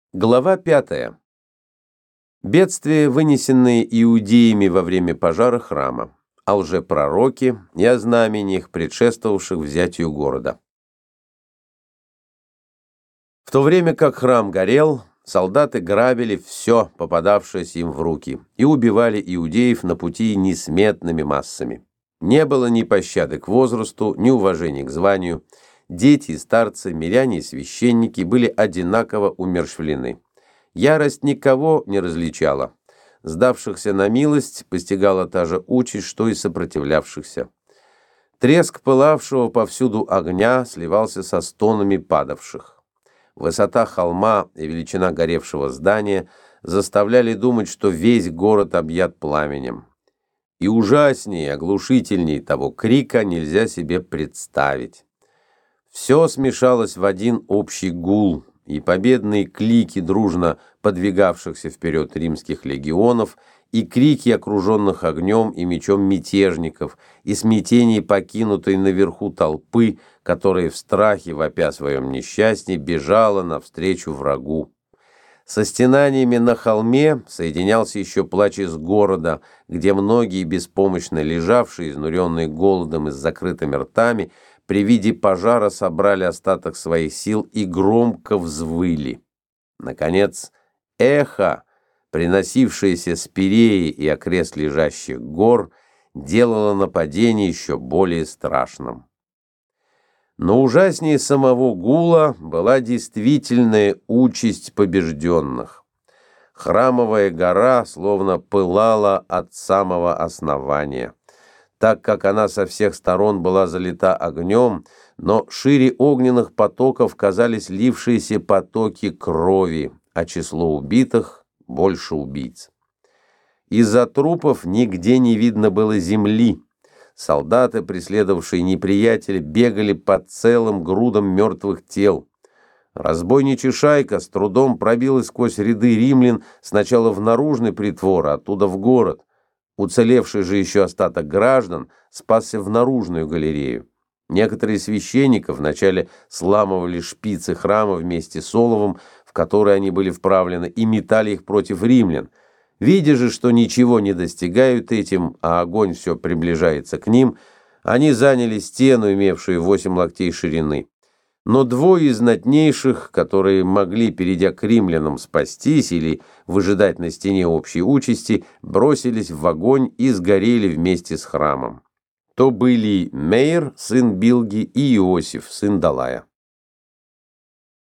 Глава 5. Бедствия, вынесенные иудеями во время пожара храма, о лжепророке и о знамениях, предшествовавших взятию города. В то время как храм горел, солдаты грабили все, попадавшееся им в руки, и убивали иудеев на пути несметными массами. Не было ни пощады к возрасту, ни уважения к званию. Дети и старцы, миряне и священники были одинаково умерщвлены. Ярость никого не различала. Сдавшихся на милость постигала та же участь, что и сопротивлявшихся. Треск пылавшего повсюду огня сливался со стонами падавших. Высота холма и величина горевшего здания заставляли думать, что весь город объят пламенем. И ужаснее, оглушительнее того крика нельзя себе представить. Все смешалось в один общий гул, и победные клики дружно подвигавшихся вперед римских легионов, и крики окруженных огнем и мечом мятежников, и смятение покинутой наверху толпы, которая в страхе, вопя о своем несчастье, бежала навстречу врагу. Со стенаниями на холме соединялся еще плач из города, где многие беспомощно лежавшие, изнуренные голодом и с закрытыми ртами, при виде пожара собрали остаток своих сил и громко взвыли. Наконец, эхо, приносившееся с Пиреи и окрест лежащих гор, делало нападение еще более страшным. Но ужаснее самого гула была действительная участь побежденных. Храмовая гора словно пылала от самого основания. Так как она со всех сторон была залита огнем, но шире огненных потоков казались лившиеся потоки крови, а число убитых больше убийц. Из-за трупов нигде не видно было земли. Солдаты, преследовавшие неприятеля, бегали по целым грудам мертвых тел. Разбойничья шайка с трудом пробилась сквозь ряды римлян сначала в наружный притвор, а оттуда в город. Уцелевший же еще остаток граждан спасся в наружную галерею. Некоторые священники вначале сламывали шпицы храма вместе с оловом, в который они были вправлены, и метали их против римлян. Видя же, что ничего не достигают этим, а огонь все приближается к ним, они заняли стену, имевшую 8 локтей ширины. Но двое из знатнейших, которые могли, перейдя к римлянам, спастись или выжидать на стене общей участи, бросились в огонь и сгорели вместе с храмом. То были Мейр, сын Билги, и Иосиф, сын Далая.